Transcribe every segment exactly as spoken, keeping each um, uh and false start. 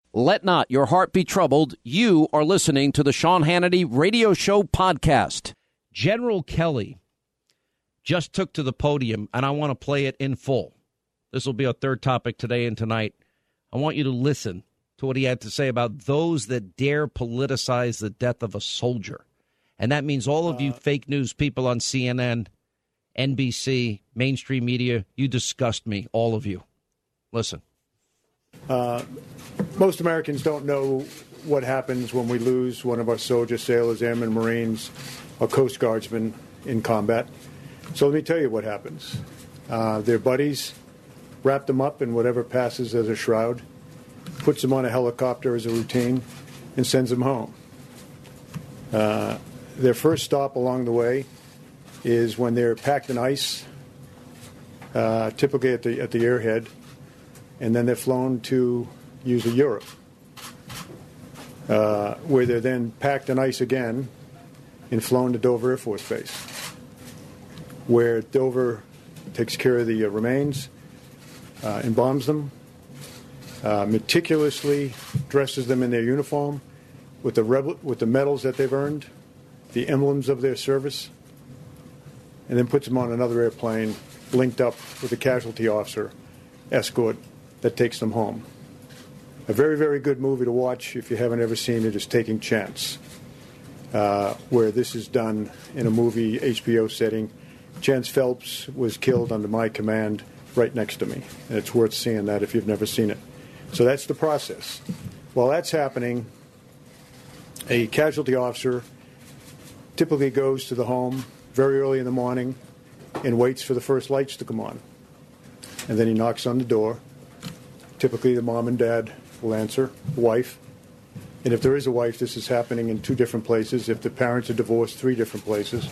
Let not your heart be troubled. You are listening to the Sean Hannity Radio Show podcast. General Kelly just took to the podium, and I want to play it in full. This will be our third topic today and tonight. I want you to listen to what he had to say about those that dare politicize the death of a soldier. And that means all of you uh, fake news people on C N N, N B C, mainstream media, you disgust me, all of you. Listen. Uh, most Americans don't know what happens when we lose one of our soldiers, sailors, airmen, Marines, or Coast Guardsmen in combat. So let me tell you what happens. Uh, their buddies wrap them up in whatever passes as a shroud, puts them on a helicopter as a routine, and sends them home. Uh, their first stop along the way is when they're packed in ice, uh, typically at the at the airhead, and then they're flown to usually Europe, uh, where they're then packed in ice again and flown to Dover Air Force Base, where Dover takes care of the uh, remains, uh, embalms them, uh, meticulously dresses them in their uniform with the rebel, with the medals that they've earned, the emblems of their service, and then puts them on another airplane linked up with a casualty officer escort that takes them home. A very, very good movie to watch if you haven't ever seen it is Taking Chance, uh, where this is done in a movie H B O setting. Chance Phelps was killed under my command right next to me, and it's worth seeing that if you've never seen it. So that's the process. While that's happening, a casualty officer typically goes to the home very early in the morning and waits for the first lights to come on. And then he knocks on the door. Typically the mom and dad will answer, wife. And if there is a wife, this is happening in two different places. If the parents are divorced, three different places.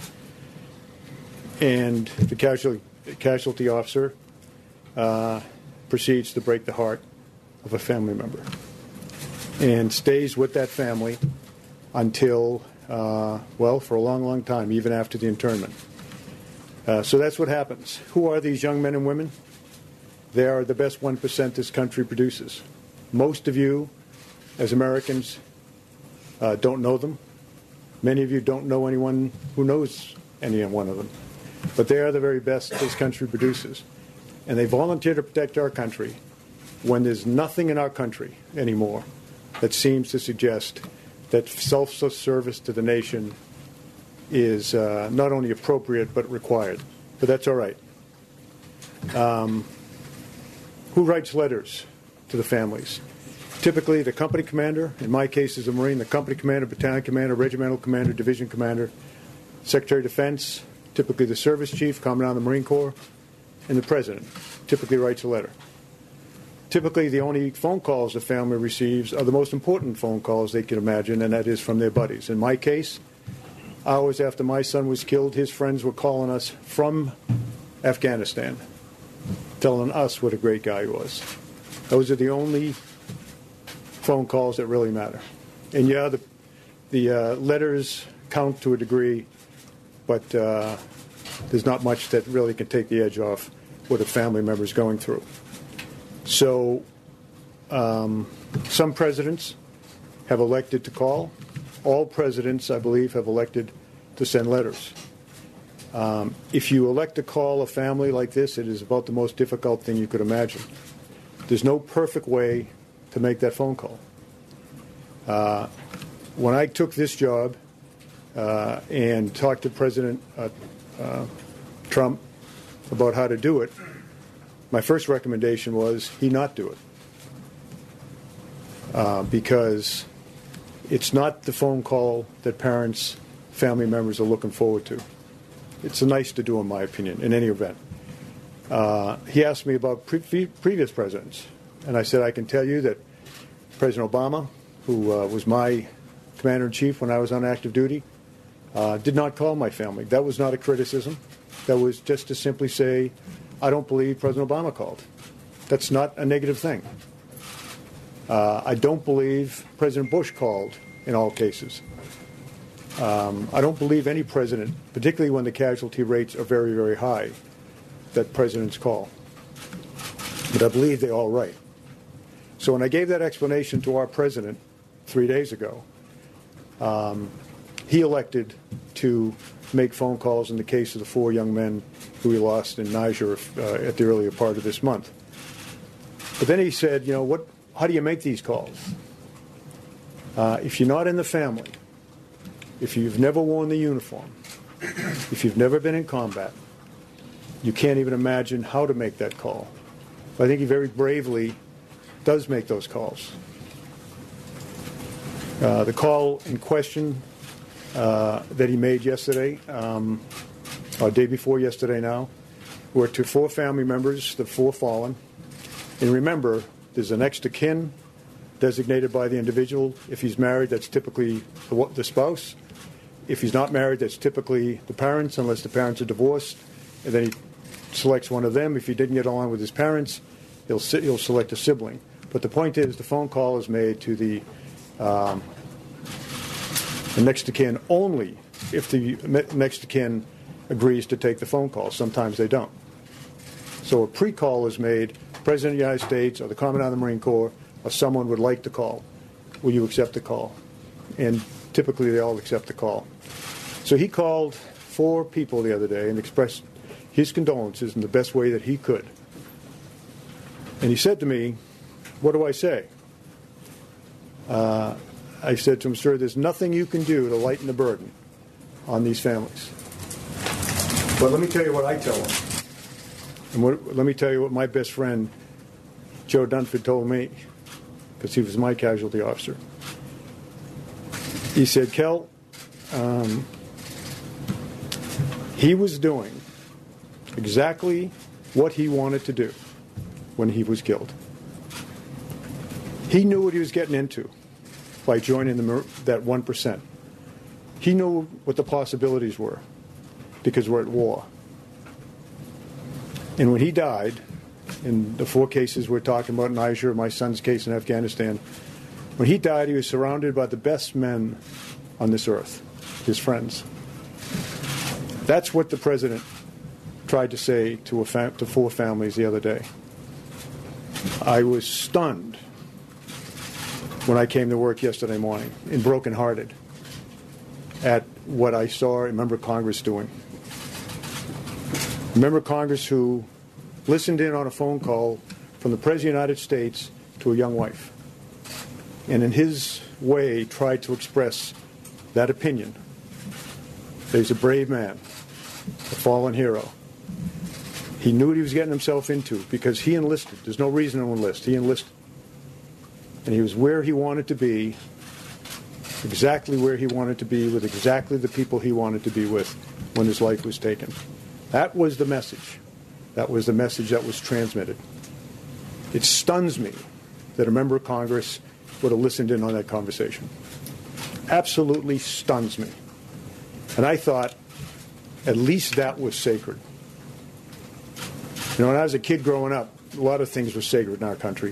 And the casualty, casualty officer uh, proceeds to break the heart of a family member and stays with that family until, uh, well, for a long, long time, even after the internment. Uh, so that's what happens. Who are these young men and women? They are the best one percent this country produces. Most of you, as Americans, uh, don't know them. Many of you don't know anyone who knows any one of them. But they are the very best this country produces. And they volunteer to protect our country when there's nothing in our country anymore that seems to suggest that self-service to the nation is uh, not only appropriate but required. But that's all right. Um, who writes letters to the families? Typically the company commander, in my case as a Marine, the company commander, battalion commander, regimental commander, division commander, Secretary of Defense, typically the service chief, Commandant of the Marine Corps, and the president typically writes a letter. Typically the only phone calls the family receives are the most important phone calls they can imagine, and that is from their buddies. In my case, hours after my son was killed, his friends were calling us from Afghanistan, telling us what a great guy he was. Those are the only phone calls that really matter. And yeah, the, the uh, letters count to a degree, but uh, there's not much that really can take the edge off what a family member is going through. So um, some presidents have elected to call. All presidents, I believe, have elected to send letters. Um, if you elect to call a family like this, it is about the most difficult thing you could imagine. There's no perfect way to make that phone call. Uh, when I took this job uh, and talked to President uh, uh, Trump about how to do it, my first recommendation was he not do it. Uh, because it's not the phone call that parents, family members are looking forward to. It's nice to do, in my opinion, in any event. Uh, he asked me about pre- previous presidents, and I said I can tell you that President Obama, who uh, was my commander-in-chief when I was on active duty, uh, did not call my family. That was not a criticism. That was just to simply say, I don't believe President Obama called. That's not a negative thing. Uh, I don't believe President Bush called in all cases. Um, I don't believe any president, particularly when the casualty rates are very, very high, that presidents call. But I believe they all write. So when I gave that explanation to our president three days ago, um, he elected to make phone calls in the case of the four young men who we lost in Niger uh, at the earlier part of this month. But then he said, you know, what? How do you make these calls? Uh, if you're not in the family, if you've never worn the uniform, if you've never been in combat, you can't even imagine how to make that call. But I think he very bravely does make those calls. Uh, the call in question uh, that he made yesterday, um, or day before yesterday now, were to four family members, the four fallen. And remember, there's an next of kin designated by the individual. If he's married, that's typically the, the spouse. If he's not married, that's typically the parents, unless the parents are divorced. And then he selects one of them. If he didn't get along with his parents, he'll, he'll select a sibling. But the point is, the phone call is made to the, um, the next of kin only if the next of kin agrees to take the phone call. Sometimes they don't. So a pre-call is made. The President of the United States or the Commandant of the Marine Corps or someone would like the call. Will you accept the call? And typically they all accept the call. So he called four people the other day and expressed his condolences in the best way that he could. And he said to me, what do I say? Uh, I said to him, sir, there's nothing you can do to lighten the burden on these families. But let me tell you what I tell them. And what, let me tell you what my best friend, Joe Dunford, told me, because he was my casualty officer. He said, Kel, um, he was doing exactly what he wanted to do when he was killed. He knew what he was getting into by joining the, that one percent. He knew what the possibilities were because we're at war. And when he died, in the four cases we're talking about, Niger, my son's case in Afghanistan, when he died, he was surrounded by the best men on this earth, his friends. That's what the president tried to say to, a fam- to four families the other day. I was stunned when I came to work yesterday morning and brokenhearted at what I saw a member of Congress doing. A member of Congress who listened in on a phone call from the President of the United States to a young wife, and in his way tried to express that opinion. He's a brave man, a fallen hero. He knew what he was getting himself into because he enlisted. There's no reason to enlist. He enlisted. And he was where he wanted to be, exactly where he wanted to be, with exactly the people he wanted to be with when his life was taken. That was the message. That was the message that was transmitted. It stuns me that a member of Congress would have listened in on that conversation. Absolutely stuns me. And I thought, at least that was sacred. You know, when I was a kid growing up, a lot of things were sacred in our country.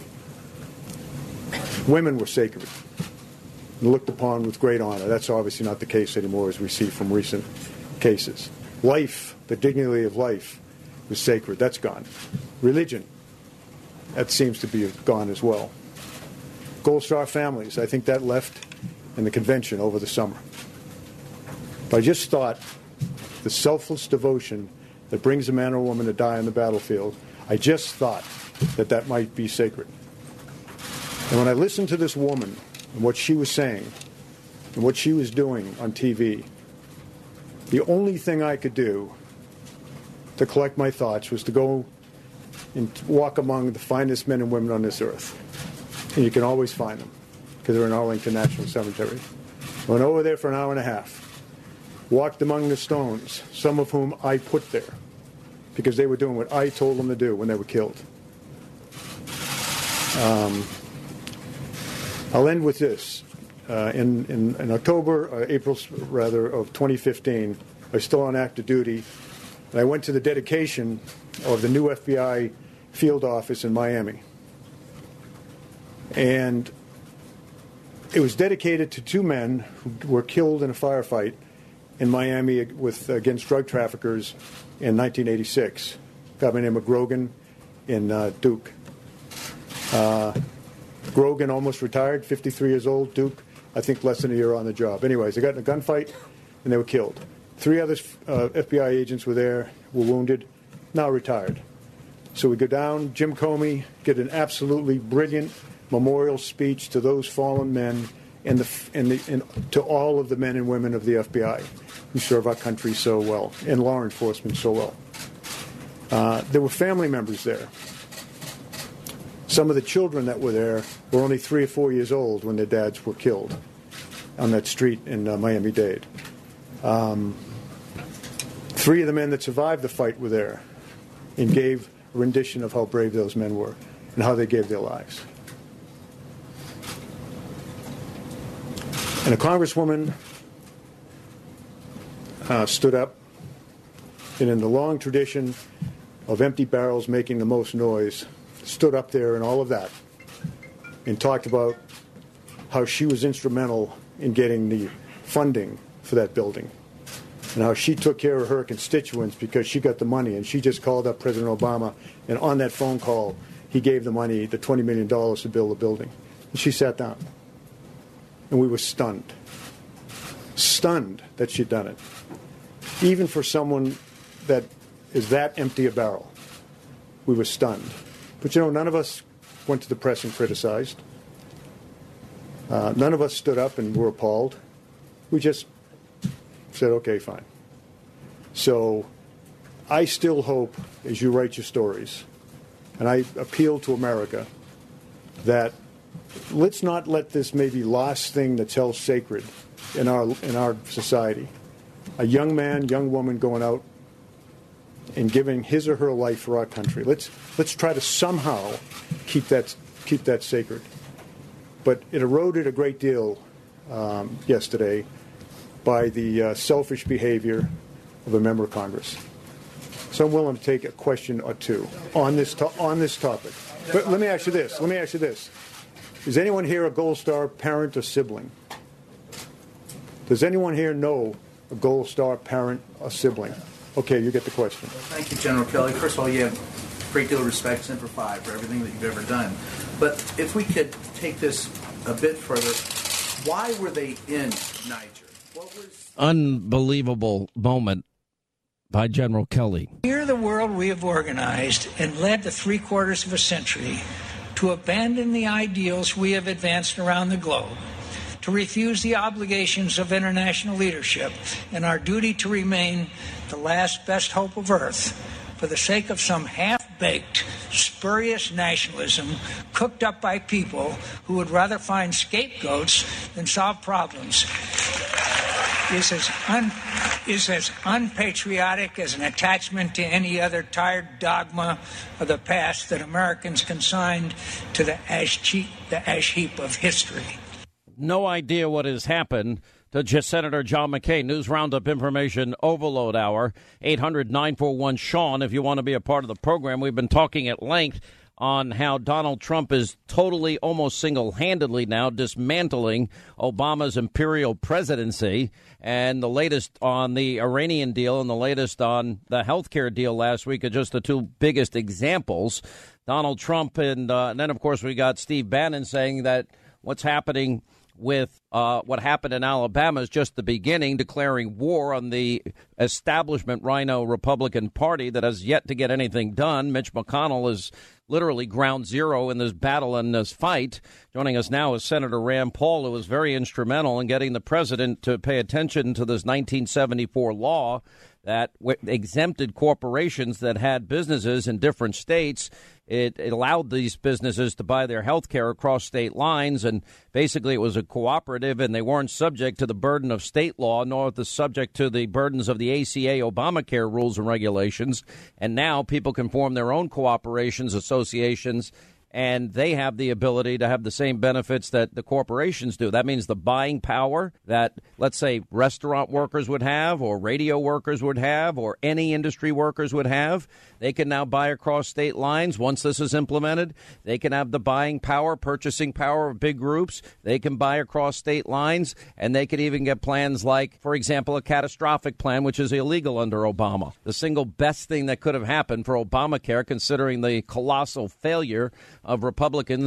Women were sacred and looked upon with great honor. That's obviously not the case anymore, as we see from recent cases. Life, the dignity of life, was sacred. That's gone. Religion, that seems to be gone as well. Gold Star families, I think that left in the convention over the summer. But I just thought the selfless devotion that brings a man or woman to die on the battlefield, I just thought that that might be sacred. And when I listened to this woman and what she was saying and what she was doing on T V, the only thing I could do to collect my thoughts was to go and walk among the finest men and women on this earth. And you can always find them because they're in Arlington National Cemetery. I went over there for an hour and a half, walked among the stones, some of whom I put there because they were doing what I told them to do when they were killed. Um, I'll end with this. Uh, in, in, in October, uh, April rather, of twenty fifteen, I was still on active duty, and I went to the dedication of the new F B I field office in Miami. And it was dedicated to two men who were killed in a firefight in Miami with against drug traffickers in nineteen eighty-six. A guy by the name of Grogan and uh, Duke. Uh, Grogan almost retired, fifty-three years old. Duke, I think less than a year on the job. Anyways, they got in a gunfight, and they were killed. Three other uh, F B I agents were there, were wounded, now retired. So we go down, Jim Comey did an absolutely brilliant memorial speech to those fallen men and, the, and, the, and to all of the men and women of the F B I who serve our country so well and law enforcement so well. Uh, there were family members there. Some of the children that were there were only three or four years old when their dads were killed on that street in uh, Miami-Dade. Um, three of the men that survived the fight were there and gave a rendition of how brave those men were and how they gave their lives. And a congresswoman uh, stood up, and in the long tradition of empty barrels making the most noise, stood up there and all of that and talked about how she was instrumental in getting the funding for that building and how she took care of her constituents because she got the money, and she just called up President Obama, and on that phone call he gave the money, the twenty million dollars to build the building. And she sat down, and we were stunned. Stunned that she'd done it. Even for someone that is that empty a barrel, we were stunned. But, you know, none of us went to the press and criticized. Uh, none of us stood up and were appalled. We just said, okay, fine. So I still hope, as you write your stories, and I appeal to America, that let's not let this maybe last thing that's held sacred in our in our society, a young man, young woman going out and giving his or her life for our country. Let's let's try to somehow keep that keep that sacred. But it eroded a great deal um, yesterday by the uh, selfish behavior of a member of Congress. So I'm willing to take a question or two on this to- on this topic. But let me ask you this. Let me ask you this. Is anyone here a Gold Star parent or sibling? Does anyone here know a Gold Star parent or sibling? Okay, you get the question. Well, thank you, General Kelly. First of all, you have a great deal of respect, Semper Fi, for everything that you've ever done. But if we could take this a bit further, why were they in Niger? What was unbelievable moment by General Kelly? Here the world we have organized and led to three quarters of a century to abandon the ideals we have advanced around the globe, to refuse the obligations of international leadership and our duty to remain the last best hope of Earth for the sake of some half-baked, spurious nationalism cooked up by people who would rather find scapegoats than solve problems is as, un, is as unpatriotic as an attachment to any other tired dogma of the past that Americans consigned to the ash, cheap, the ash heap of history. No idea what has happened to just Senator John McCain. News Roundup Information Overload Hour, eight hundred nine four one Sean if you want to be a part of the program. We've been talking at length on how Donald Trump is totally, almost single-handedly now dismantling Obama's imperial presidency, and the latest on the Iranian deal and the latest on the health care deal last week are just the two biggest examples. Donald Trump and, uh, and then, of course, we got Steve Bannon saying that what's happening with uh, what happened in Alabama is just the beginning, declaring war on the establishment Rhino Republican Party that has yet to get anything done. Mitch McConnell is literally ground zero in this battle and this fight. Joining us now is Senator Rand Paul, who was very instrumental in getting the president to pay attention to this nineteen seventy-four law that w- exempted corporations that had businesses in different states. It, it allowed these businesses to buy their health care across state lines, and basically it was a cooperative, and they weren't subject to the burden of state law, nor the subject to the burdens of the A C A Obamacare rules and regulations. And now people can form their own cooperations, associations, and they have the ability to have the same benefits that the corporations do. That means the buying power that, let's say, restaurant workers would have, or radio workers would have, or any industry workers would have. They can now buy across state lines. Once this is implemented, they can have the buying power, purchasing power of big groups. They can buy across state lines, and they can even get plans like, for example, a catastrophic plan, which is illegal under Obama. The single best thing that could have happened for Obamacare, considering the colossal failure of Republicans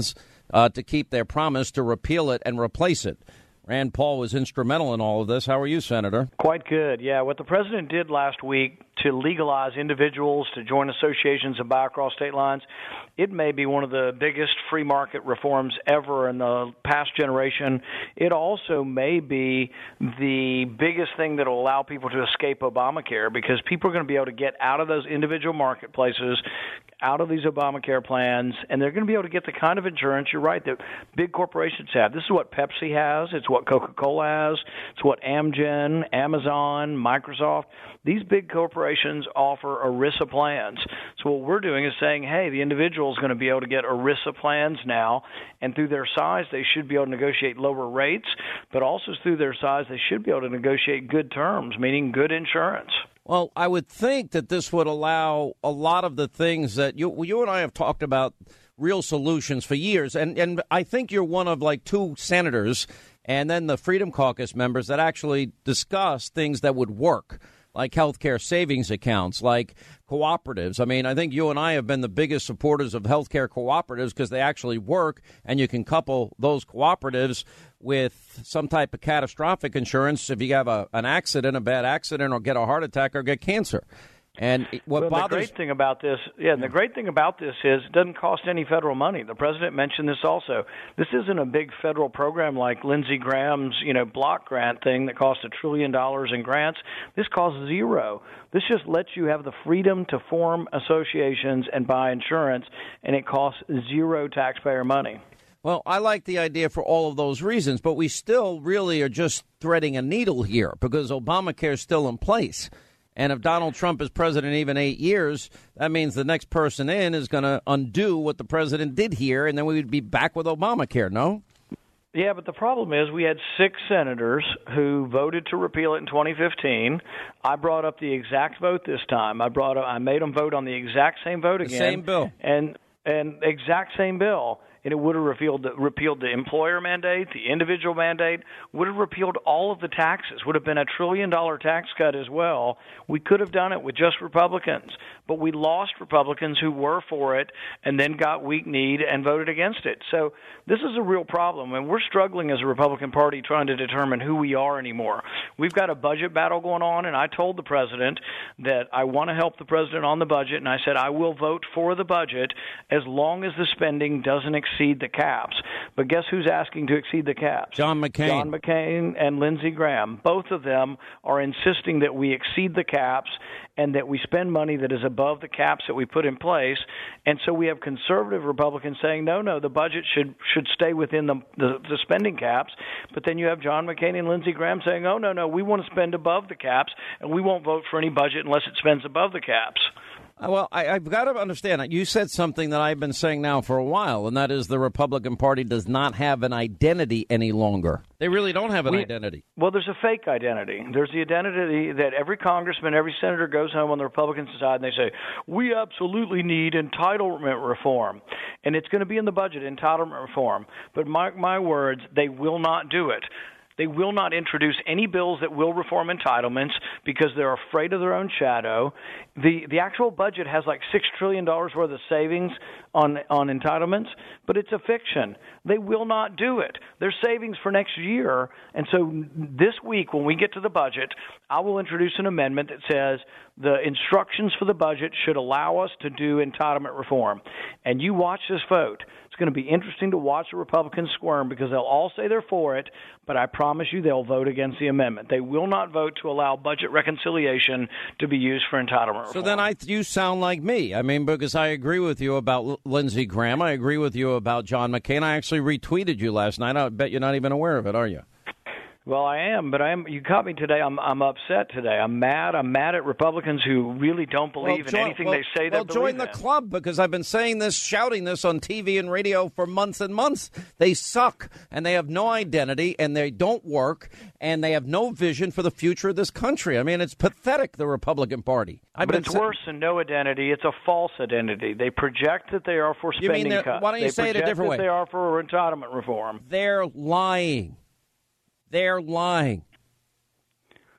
uh, to keep their promise to repeal it and replace it. Rand Paul was instrumental in all of this. How are you, Senator? Quite good. Yeah, what the president did last week to legalize individuals to join associations and buy across state lines, it may be one of the biggest free market reforms ever in the past generation. It also may be the biggest thing that will allow people to escape Obamacare, because people are going to be able to get out of those individual marketplaces, out of these Obamacare plans, and they're going to be able to get the kind of insurance, you're right, that big corporations have. This is what Pepsi has. It's what Coca-Cola has. It's what Amgen, Amazon, Microsoft, these big corporations offer ERISA plans. So what we're doing is saying, hey, the individual is going to be able to get ERISA plans now, and through their size, they should be able to negotiate lower rates, but also through their size, they should be able to negotiate good terms, meaning good insurance. Well, I would think that this would allow a lot of the things that you you and I have talked about, real solutions for years. And, and I think you're one of like two senators and then the Freedom Caucus members that actually discuss things that would work, like healthcare savings accounts, like cooperatives. I mean, I think you and I have been the biggest supporters of healthcare cooperatives because they actually work, and you can couple those cooperatives with some type of catastrophic insurance if you have a, an accident, a bad accident, or get a heart attack or get cancer. And what well, bothers the great thing about this, yeah, and the great thing about this is it doesn't cost any federal money. The president mentioned this also. This isn't a big federal program like Lindsey Graham's, you know, block grant thing that cost a trillion dollars in grants. This costs zero. This just lets you have the freedom to form associations and buy insurance, and it costs zero taxpayer money. Well, I like the idea for all of those reasons, but we still really are just threading a needle here because Obamacare is still in place. And if Donald Trump is president even eight years, that means the next person in is going to undo what the president did here, and then we would be back with Obamacare, no? Yeah, but the problem is we had six senators who voted to repeal it in twenty fifteen. I brought up the exact vote this time. I brought up, I made them vote on the exact same vote again. The same bill. And and exact same bill. And it would have repealed the, repealed the employer mandate, the individual mandate, would have repealed all of the taxes, would have been a trillion-dollar tax cut as well. We could have done it with just Republicans, but we lost Republicans who were for it and then got weak-kneed and voted against it. So this is a real problem, and we're struggling as a Republican Party trying to determine who we are anymore. We've got a budget battle going on, and I told the president that I want to help the president on the budget, and I said I will vote for the budget as long as the spending doesn't exceed exceed the caps. But guess who's asking to exceed the caps? John McCain. John McCain and Lindsey Graham. Both of them are insisting that we exceed the caps and that we spend money that is above the caps that we put in place. And so we have conservative Republicans saying, no, no, the budget should should stay within the, the, the spending caps. But then you have John McCain and Lindsey Graham saying, oh, no, no, we want to spend above the caps, and we won't vote for any budget unless it spends above the caps. Well, I, I've got to understand. You said something that I've been saying now for a while, and that is the Republican Party does not have an identity any longer. They really don't have an we, identity. Well, there's a fake identity. There's the identity that every congressman, every senator goes home on the Republican side and they say, we absolutely need entitlement reform. And it's going to be in the budget, entitlement reform. But mark my words, they will not do it. They will not introduce any bills that will reform entitlements because they're afraid of their own shadow. The the actual budget has like six trillion dollars worth of savings on, on entitlements, but it's a fiction. They will not do it. There's savings for next year. And so this week when we get to the budget, I will introduce an amendment that says the instructions for the budget should allow us to do entitlement reform. And you watch this vote. It's going to be interesting to watch the Republicans squirm because they'll all say they're for it, but I promise you they'll vote against the amendment. They will not vote to allow budget reconciliation to be used for entitlement reform. So then I, you sound like me. I mean, because I agree with you about L- Lindsey Graham. I agree with you about John McCain. I actually retweeted you last night. I bet you're not even aware of it, are you? Well, I am, but I am. You caught me today. I'm I'm upset today. I'm mad. I'm mad at Republicans who really don't believe well, in join, anything well, they say they well, believe join the in. club because I've been saying this, shouting this on T V and radio for months and months. They suck, and they have no identity, and they don't work, and they have no vision for the future of this country. I mean, it's pathetic, the Republican Party. I've but been it's sa- worse than no identity. It's a false identity. They project that they are for You mean spending cuts. Why don't you they say it a project different way? that they are for entitlement reform. They're lying. They're lying.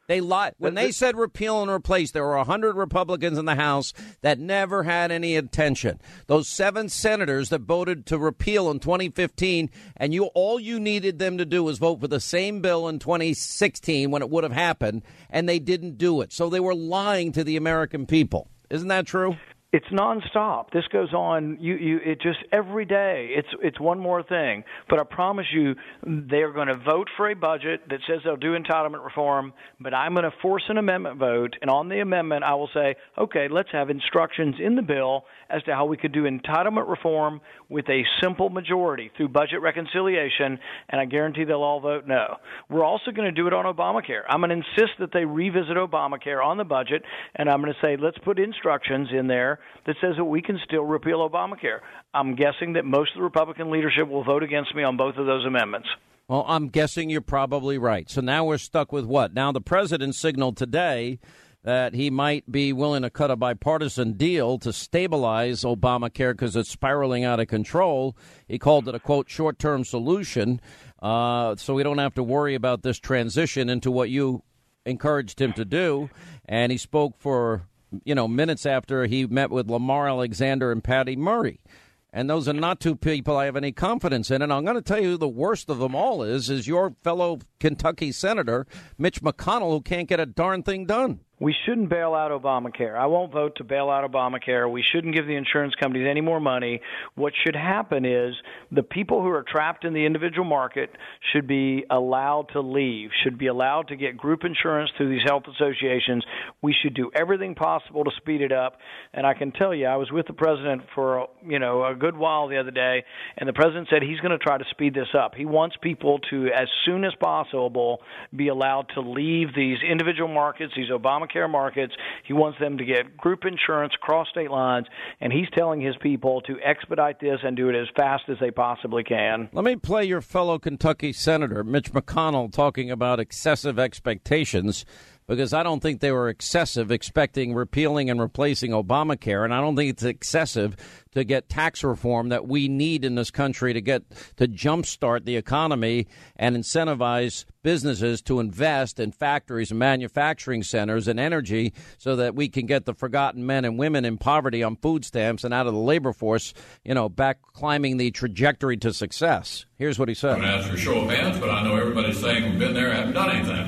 They lied. When they said repeal and replace, there were one hundred Republicans in the House that never had any attention. Those seven senators that voted to repeal in twenty fifteen, and you all you needed them to do was vote for the same bill in twenty sixteen when it would have happened, and they didn't do it. So they were lying to the American people. Isn't that true? It's nonstop. This goes on. You, you, it just every day. It's, it's one more thing. But I promise you, they are going to vote for a budget that says they'll do entitlement reform. But I'm going to force an amendment vote, and on the amendment, I will say, okay, let's have instructions in the bill as to how we could do entitlement reform with a simple majority through budget reconciliation. And I guarantee they'll all vote no. We're also going to do it on Obamacare. I'm going to insist that they revisit Obamacare on the budget, and I'm going to say let's put instructions in there that says that we can still repeal Obamacare. I'm guessing that most of the Republican leadership will vote against me on both of those amendments. Well, I'm guessing you're probably right. So now we're stuck with what? Now the president signaled today that he might be willing to cut a bipartisan deal to stabilize Obamacare because it's spiraling out of control. He called it a, quote, short-term solution, uh, so we don't have to worry about this transition into what you encouraged him to do. And he spoke for you know, minutes after he met with Lamar Alexander and Patty Murray. And those are not two people I have any confidence in. And I'm going to tell you who the worst of them all is, is your fellow Kentucky Senator, Mitch McConnell, who can't get a darn thing done. We shouldn't bail out Obamacare. I won't vote to bail out Obamacare. We shouldn't give the insurance companies any more money. What should happen is the people who are trapped in the individual market should be allowed to leave, should be allowed to get group insurance through these health associations. We should do everything possible to speed it up. And I can tell you, I was with the president for, you know, a good while the other day, and the president said he's going to try to speed this up. He wants people to, as soon as possible, be allowed to leave these individual markets, these Obamacare care markets. He wants them to get group insurance across state lines, and he's telling his people to expedite this and do it as fast as they possibly can. Let me play your fellow Kentucky Senator, Mitch McConnell, talking about excessive expectations, because I don't think they were excessive expecting repealing and replacing Obamacare, and I don't think it's excessive to get tax reform that we need in this country to get to jumpstart the economy and incentivize businesses to invest in factories and manufacturing centers and energy so that we can get the forgotten men and women in poverty on food stamps and out of the labor force, you know, back climbing the trajectory to success. Here's what he said. I'm going to ask for a show of hands, but I know everybody's saying we've been there, haven't done anything,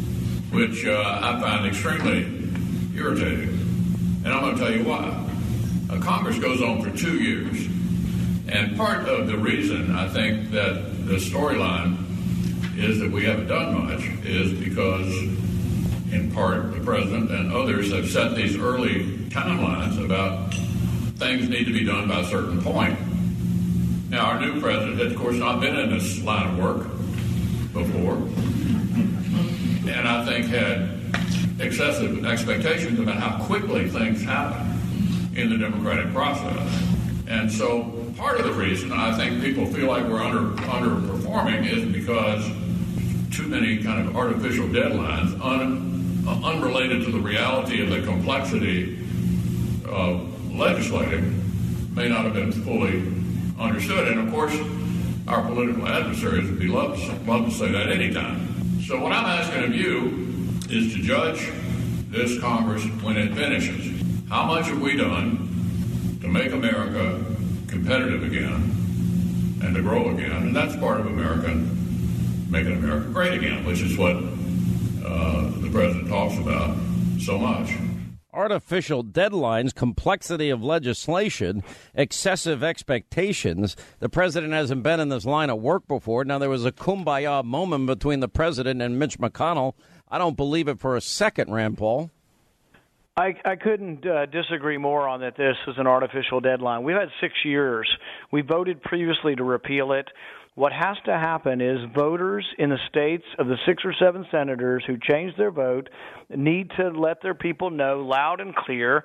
which uh, I find extremely irritating. And I'm going to tell you why. Uh, Congress goes on for two years. And part of the reason I think that the storyline is that we haven't done much is because, in part, the president and others have set these early timelines about things need to be done by a certain point. Now, our new president has, of course, not been in this line of work before, and I think had excessive expectations about how quickly things happen in the democratic process. And so part of the reason I think people feel like we're under underperforming is because too many kind of artificial deadlines un, uh, unrelated to the reality of the complexity of legislating may not have been fully understood. And of course, our political adversaries would be love to, love to say that anytime. So what I'm asking of you is to judge this Congress when it finishes. How much have we done to make America competitive again and to grow again? And that's part of America, making America great again, which is what uh, the president talks about so much. Artificial deadlines, complexity of legislation, excessive expectations. The president hasn't been in this line of work before. Now, there was a kumbaya moment between the president and Mitch McConnell. I don't believe it for a second, Rand Paul. I, I couldn't uh, disagree more on that this is an artificial deadline. We've had six years. We voted previously to repeal it. What has to happen is voters in the states of the six or seven senators who changed their vote need to let their people know loud and clear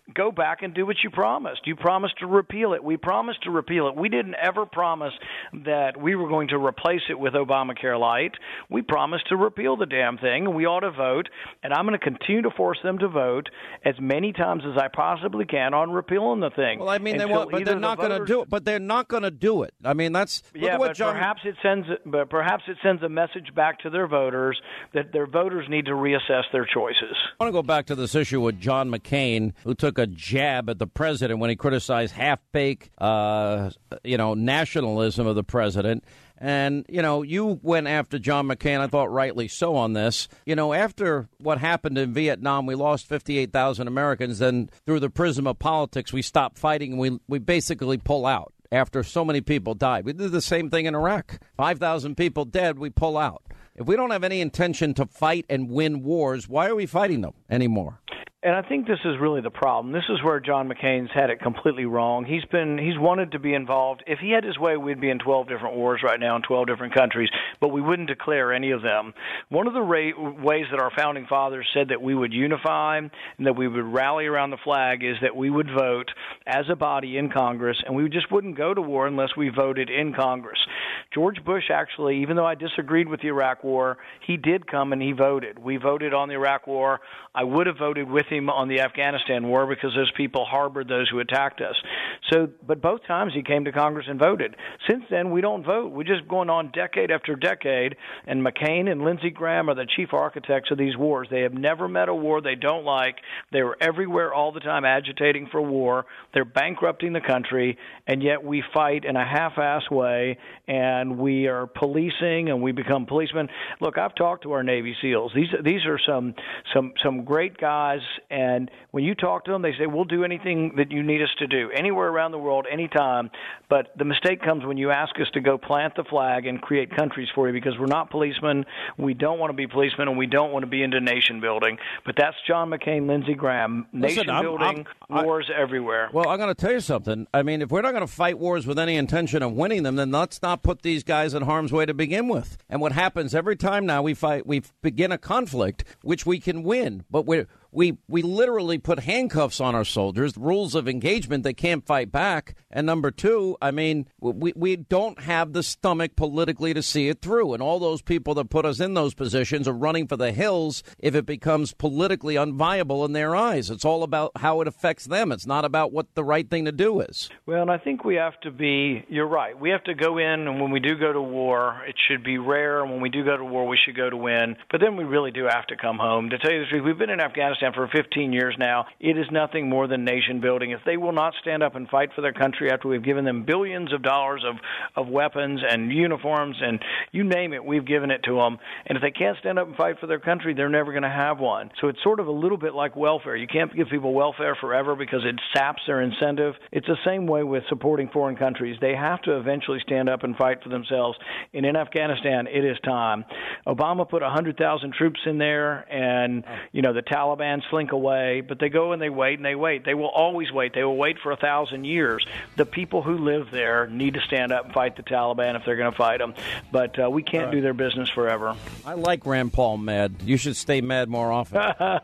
go back and do what you promised. You promised to repeal it. We promised to repeal it. We didn't ever promise that we were going to replace it with Obamacare Light. We promised to repeal the damn thing, and we ought to vote. And I'm going to continue to force them to vote as many times as I possibly can on repealing the thing. Well, I mean, they want, but they're not the going to do it. But they're not going to do it. I mean, that's yeah. what But John... perhaps it sends, but perhaps it sends a message back to their voters that their voters need to reassess their choices. I want to go back to this issue with John McCain, who took a jab at the president when he criticized half-baked, uh, you know, nationalism of the president. And, you know, you went after John McCain, I thought rightly so, on this. You know, after what happened in Vietnam, we lost fifty-eight thousand Americans. Then through the prism of politics, we stopped fighting and we, we basically pull out after so many people died. We did the same thing in Iraq. five thousand people dead, we pull out. If we don't have any intention to fight and win wars, why are we fighting them anymore? And I think this is really the problem. This is where John McCain's had it completely wrong. He's been he's wanted to be involved. If he had his way, we'd be in twelve different wars right now in twelve different countries, but we wouldn't declare any of them. One of the ra- ways that our founding fathers said that we would unify and that we would rally around the flag is that we would vote as a body in Congress, and we just wouldn't go to war unless we voted in Congress. George Bush actually, even though I disagreed with the Iraq War, he did come and he voted. We voted on the Iraq War. I would have voted with him on the Afghanistan war because those people harbored those who attacked us. So, but both times he came to Congress and voted. Since then, we don't vote. We're just going on decade after decade, and McCain and Lindsey Graham are the chief architects of these wars. They have never met a war they don't like. They were everywhere all the time agitating for war. They're bankrupting the country, and yet we fight in a half-ass way, and we are policing, and we become policemen. Look, I've talked to our Navy SEALs. These these are some some some great guys. And when you talk to them, they say, we'll do anything that you need us to do, anywhere around the world, anytime. But the mistake comes when you ask us to go plant the flag and create countries for you, because we're not policemen. We don't want to be policemen, and we don't want to be into nation building. But that's John McCain, Lindsey Graham. Nation Listen, I'm, building, I'm, wars I, everywhere. Well, I'm going to tell you something. I mean, if we're not going to fight wars with any intention of winning them, then let's not put these guys in harm's way to begin with. And what happens every time now we fight, we begin a conflict, which we can win, but we're We we literally put handcuffs on our soldiers, rules of engagement. They can't fight back. And number two, I mean, we, we don't have the stomach politically to see it through. And all those people that put us in those positions are running for the hills if it becomes politically unviable in their eyes. It's all about how it affects them. It's not about what the right thing to do is. Well, and I think we have to be, you're right, we have to go in, and when we do go to war, it should be rare. And when we do go to war, we should go to win. But then we really do have to come home. To tell you the truth, we've been in Afghanistan for fifteen years now. It is nothing more than nation building. If they will not stand up and fight for their country after we've given them billions of dollars of, of weapons and uniforms and you name it, we've given it to them. And if they can't stand up and fight for their country, they're never going to have one. So it's sort of a little bit like welfare. You can't give people welfare forever because it saps their incentive. It's the same way with supporting foreign countries. They have to eventually stand up and fight for themselves. And in Afghanistan, it is time. Obama put one hundred thousand troops in there, and, you know, the Taliban slink away, but they go and they wait and they wait. They will always wait. They will wait for a thousand years. The people who live there need to stand up and fight the Taliban if they're going to fight them. But uh, we can't right. do their business forever. I like Rand Paul mad. You should stay mad more often.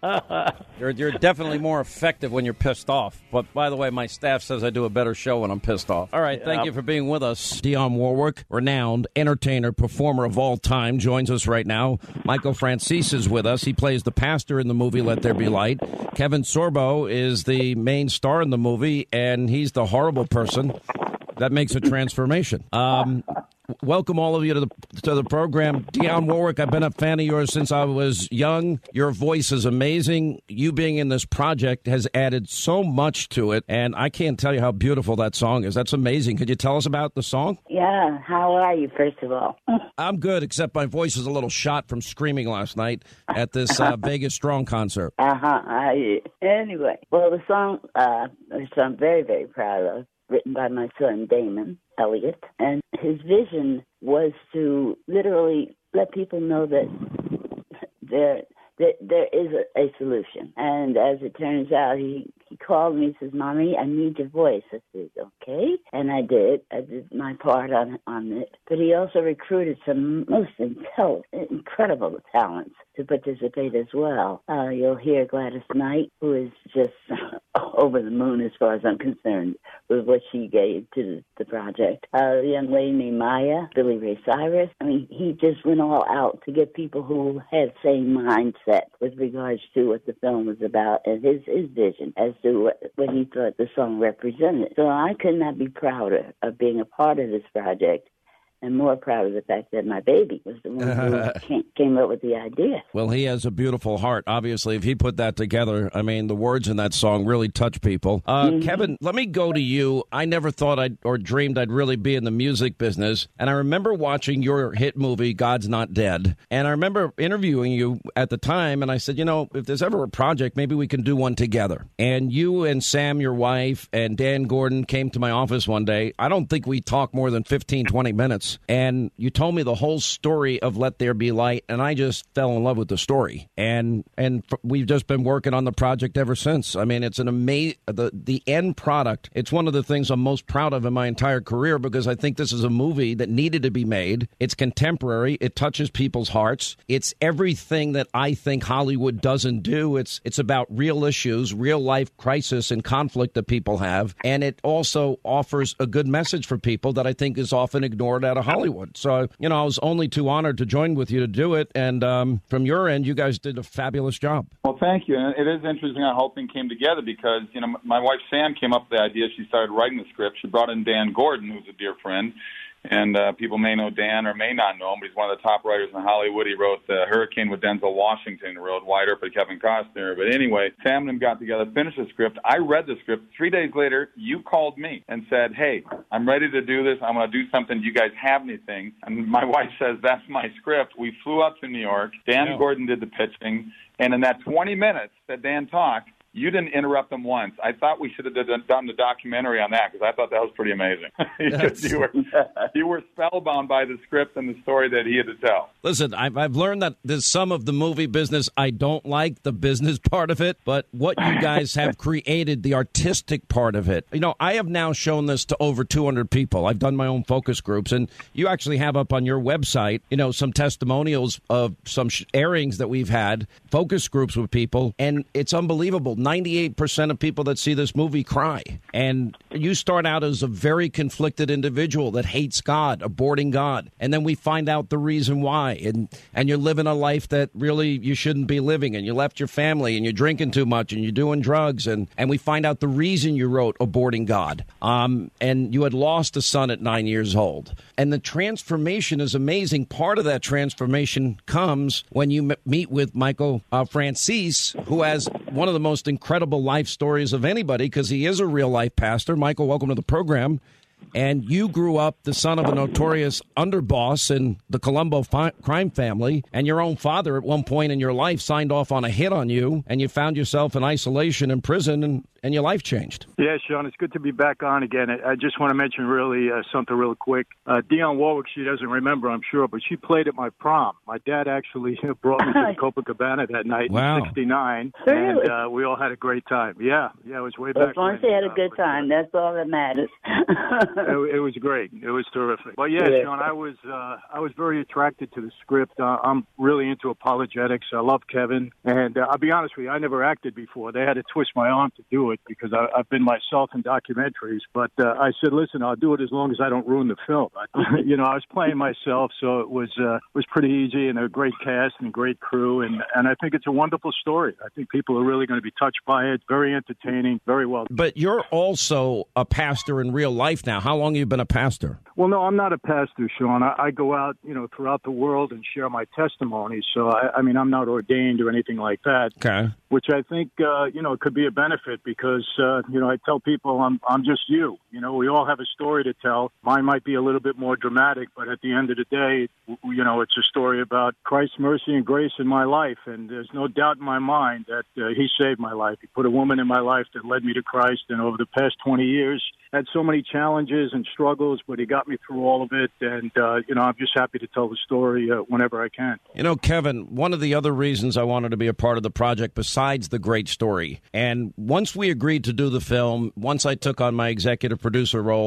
you're, you're definitely more effective when you're pissed off. But by the way, my staff says I do a better show when I'm pissed off. All right, yeah. Thank you for being with us. Dionne Warwick, renowned entertainer, performer of all time, joins us right now. Michael Franzese is with us. He plays the pastor in the movie Let There Be Light. Kevin Sorbo is the main star in the movie, and he's the horrible person that makes a transformation. Um, welcome all of you to the to the program. Dionne Warwick, I've been a fan of yours since I was young. Your voice is amazing. You being in this project has added so much to it, and I can't tell you how beautiful that song is. That's amazing. Could you tell us about the song? Yeah. How are you, first of all? I'm good, except my voice is a little shot from screaming last night at this uh, Vegas Strong concert. Uh-huh. I, anyway, well, the song, uh, which I'm very, very proud of, written by my son, Damon Elliott, and his vision was to literally let people know that there that there is a, a solution. And as it turns out, he, he called me and says, Mommy, I need your voice. I said, okay. And I did. I did my part on, on it. But he also recruited some most intelligent, incredible talents to participate as well. Uh, you'll hear Gladys Knight, who is just over the moon as far as I'm concerned with what she gave to the, the project. Uh, the young lady named Maya, Billy Ray Cyrus, I mean, he just went all out to get people who had same mindset with regards to what the film was about and his, his vision as to what, what he thought the song represented. So I could not be prouder of being a part of this project, and more proud of the fact that my baby was the one who came, came up with the idea. Well, he has a beautiful heart. Obviously, if he put that together, I mean, the words in that song really touch people. Uh, mm-hmm. Kevin, let me go to you. I never thought I'd or dreamed I'd really be in the music business. And I remember watching your hit movie, God's Not Dead. And I remember interviewing you at the time. And I said, you know, if there's ever a project, maybe we can do one together. And you and Sam, your wife, and Dan Gordon came to my office one day. I don't think we talked more than fifteen, twenty minutes. And you told me the whole story of Let There Be Light, and I just fell in love with the story. And and we've just been working on the project ever since. I mean, it's an amazing, the, the end product. It's one of the things I'm most proud of in my entire career, because I think this is a movie that needed to be made. It's contemporary. It touches people's hearts. It's everything that I think Hollywood doesn't do. It's, it's about real issues, real life crisis and conflict that people have. And it also offers a good message for people that I think is often ignored out of Hollywood. So, you know, I was only too honored to join with you to do it. And um, from your end, you guys did a fabulous job. Well, thank you. And it is interesting how the whole thing came together, because, you know, my wife Sam came up with the idea. She started writing the script. She brought in Dan Gordon, who's a dear friend. And uh, people may know Dan or may not know him, but he's one of the top writers in Hollywood. He wrote uh, Hurricane with Denzel Washington, wrote Wide Earp with Kevin Costner. But anyway, Sam and him got together, finished the script. I read the script. Three days later, you called me and said, hey, I'm ready to do this. I'm going to do something. Do you guys have anything? And my wife says, that's my script. We flew up to New York. Dan yeah. Gordon did the pitching. And in that twenty minutes that Dan talked, you didn't interrupt them once. I thought we should have done the documentary on that, because I thought that was pretty amazing. you, were, you were spellbound by the script and the story that he had to tell. Listen, I've, I've learned that there's some of the movie business I don't like, the business part of it, but what you guys have created, the artistic part of it. You know, I have now shown this to over two hundred people. I've done my own focus groups, and you actually have up on your website, you know, some testimonials of some sh- airings that we've had, focus groups with people, and it's unbelievable. ninety-eight percent of people that see this movie cry. And you start out as a very conflicted individual that hates God, aborting God. And then we find out the reason why. And and you're living a life that really you shouldn't be living. And you left your family, and you're drinking too much, and you're doing drugs. And, and we find out the reason you wrote Aborting God. Um, and you had lost a son at nine years old. And the transformation is amazing. Part of that transformation comes when you m- meet with Michael uh, Francis, who has one of the most incredible life stories of anybody, because he is a real-life pastor. Michael, welcome to the program. And you grew up the son of a notorious underboss in the Colombo fi- crime family, and your own father at one point in your life signed off on a hit on you, and you found yourself in isolation in prison, and, and your life changed. Yeah, Sean, it's good to be back on again. I, I just want to mention really uh, something real quick. Uh, Dionne Warwick, she doesn't remember, I'm sure, but she played at my prom. My dad actually brought me to the Copacabana that night wow. in sixty-nine, really? and uh, we all had a great time. Yeah, yeah, it was way back As long as when, they had a uh, good time, that's all that matters. It, it was great. It was terrific. But yeah, yeah. Sean, I was uh, I was very attracted to the script. Uh, I'm really into apologetics. I love Kevin, and uh, I'll be honest with you, I never acted before. They had to twist my arm to do it, because I, I've been myself in documentaries. But uh, I said, listen, I'll do it as long as I don't ruin the film. I, you know, I was playing myself, so it was uh, was pretty easy, and a great cast and a great crew, and and I think it's a wonderful story. I think people are really going to be touched by it. Very entertaining, very well. But you're also a pastor in real life now. How long have you been a pastor? Well, no, I'm not a pastor, Sean. I, I go out, you know, throughout the world and share my testimony. So, I, I mean, I'm not ordained or anything like that. Okay. Which I think, uh, you know, could be a benefit, because, uh, you know, I tell people I'm I'm just you. You know, we all have a story to tell. Mine might be a little bit more dramatic, but at the end of the day, you know, it's a story about Christ's mercy and grace in my life. And there's no doubt in my mind that uh, he saved my life. He put a woman in my life that led me to Christ. And over the past twenty years, had so many challenges and struggles, but he got me through all of it. And, uh, you know, I'm just happy to tell the story uh, whenever I can. You know, Kevin, one of the other reasons I wanted to be a part of the project, besides the great story, and once we agreed to do the film, once I took on my executive producer role,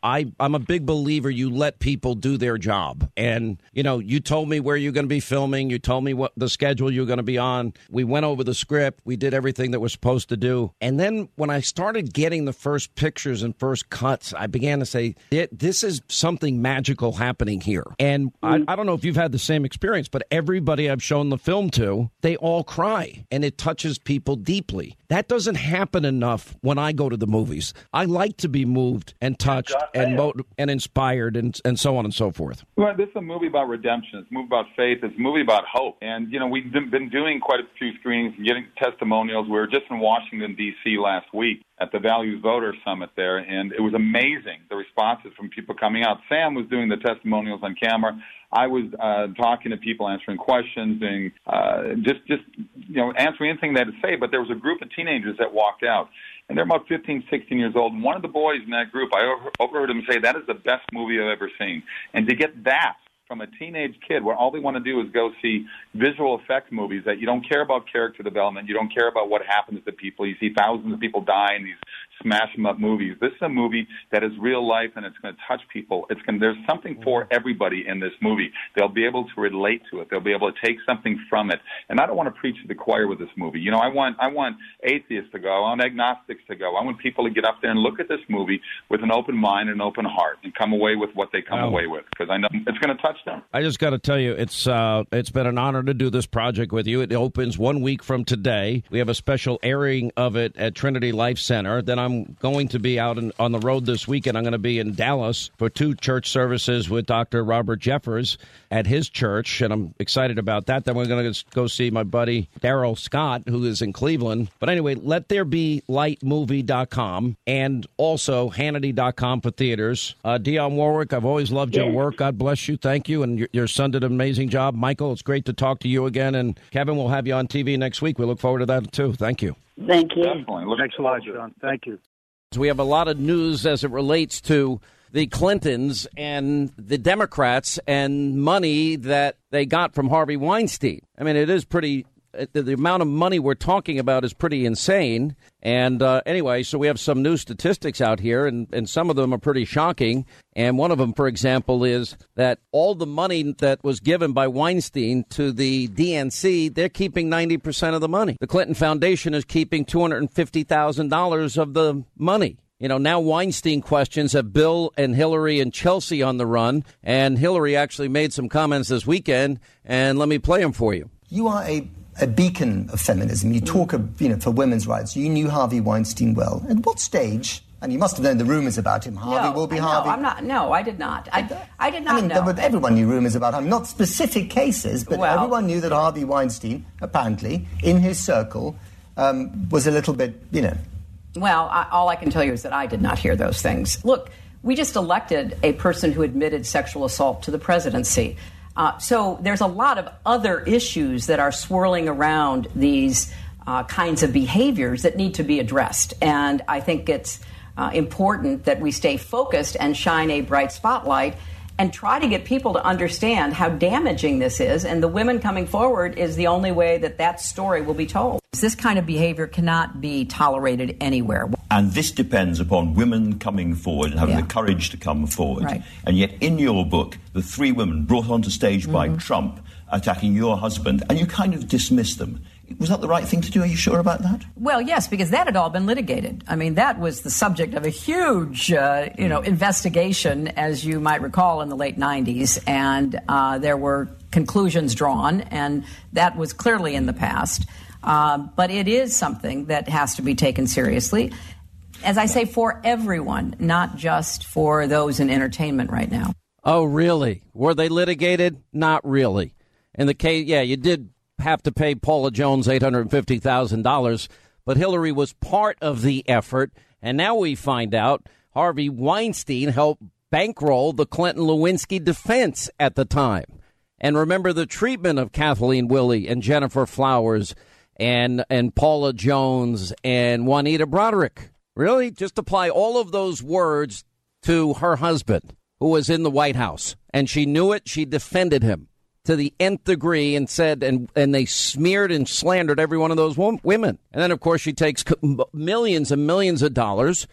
I, I'm a big believer you let people do their job. And, you know, you told me where you're going to be filming. You told me what the schedule you're going to be on. We went over the script. We did everything that we're supposed to do. And then when I started getting the first pictures and first cuts, I began to say, this is something magical happening here. And I, I don't know if you've had the same experience, but everybody I've shown the film to, they all cry. And it touches people deeply. That doesn't happen enough when I go to the movies. I like to be moved and touched and mo- and inspired and, and so on and so forth. Well, this is a movie about redemption. It's a movie about faith. It's a movie about hope. And, you know, we've been doing quite a few screenings and getting testimonials. We were just in Washington, D C last week at the Values Voter Summit there, and it was amazing, the responses from people coming out. Sam was doing the testimonials on camera. I was uh, talking to people, answering questions, and uh, just, just you know, answering anything they had to say. But there was a group of teenagers that walked out, and they're about fifteen, sixteen years old. And one of the boys in that group, I over- overheard him say, that is the best movie I've ever seen. And to get that from a teenage kid where all they want to do is go see visual effects movies, that you don't care about character development, you don't care about what happens to people. You see thousands of people die in these smash-em-up movies. This is a movie that is real life, and it's going to touch people. It's going to, there's something for everybody in this movie. They'll be able to relate to it. They'll be able to take something from it. And I don't want to preach to the choir with this movie. You know, I want I want atheists to go. I want agnostics to go. I want people to get up there and look at this movie with an open mind and an open heart and come away with what they come wow. away with, because I know it's going to touch them. I just got to tell you, it's uh, it's been an honor to do this project with you. It opens one week from today. We have a special airing of it at Trinity Life Center. Then I'm going to be out in, on the road this weekend. I'm going to be in Dallas for two church services with Doctor Robert Jeffers at his church, and I'm excited about that. Then we're going to go see my buddy Daryl Scott, who is in Cleveland. But anyway, let there be light movie dot com and also Hannity dot com for theaters. Uh, Dionne Warwick, I've always loved your work. God bless you. Thank you. And your, your son did an amazing job. Michael, it's great to talk to you again. And Kevin, we'll have you on T V next week. We look forward to that, too. Thank you. Thank you. Definitely. Thanks a lot, Sean. Thank you. We have a lot of news as it relates to the Clintons and the Democrats and money that they got from Harvey Weinstein. I mean, it is pretty, the, the amount of money we're talking about is pretty insane. And uh, anyway, so we have some new statistics out here, and, and some of them are pretty shocking. And one of them, for example, is that all the money that was given by Weinstein to the D N C, they're keeping ninety percent of the money. The Clinton Foundation is keeping two hundred fifty thousand dollars of the money. You know, now Weinstein questions have Bill and Hillary and Chelsea on the run. And Hillary actually made some comments this weekend, and let me play them for you. You are a, a beacon of feminism. You talk of, you know, for women's rights. You knew Harvey Weinstein well. At what stage? And you must have known the rumours about him. Harvey no, will be no, Harvey. I'm not. No, I did not. I, I did not I mean, know. But everyone knew rumours about him. Not specific cases, but well, everyone knew that Harvey Weinstein, apparently, in his circle, um, was a little bit, you know... Well, I, all I can tell you is that I did not hear those things. Look, we just elected a person who admitted sexual assault to the presidency. Uh, so there's a lot of other issues that are swirling around these uh, kinds of behaviors that need to be addressed. And I think it's uh, important that we stay focused and shine a bright spotlight and try to get people to understand how damaging this is. And the women coming forward is the only way that that story will be told. This kind of behavior cannot be tolerated anywhere. And this depends upon women coming forward and having yeah. the courage to come forward. Right. And yet in your book, the three women brought onto stage mm-hmm. by Trump attacking your husband, and you kind of dismissed them. Was that the right thing to do? Are you sure about that? Well, yes, because that had all been litigated. I mean, that was the subject of a huge, uh, you know, investigation, as you might recall, in the late nineties. And uh, there were conclusions drawn, and that was clearly in the past. Uh, but it is something that has to be taken seriously, as I say, for everyone, not just for those in entertainment right now. Oh, really? Were they litigated? Not really. In the case, yeah, you did have to pay Paula Jones eight hundred fifty thousand dollars, but Hillary was part of the effort, and now we find out Harvey Weinstein helped bankroll the Clinton-Lewinsky defense at the time. And remember the treatment of Kathleen Willey and Jennifer Flowers and and Paula Jones and Juanita Broderick. Really? Just apply all of those words to her husband, who was in the White House, and she knew it. She defended him to the nth degree and said, and, and they smeared and slandered every one of those women. And then, of course, she takes millions and millions of dollars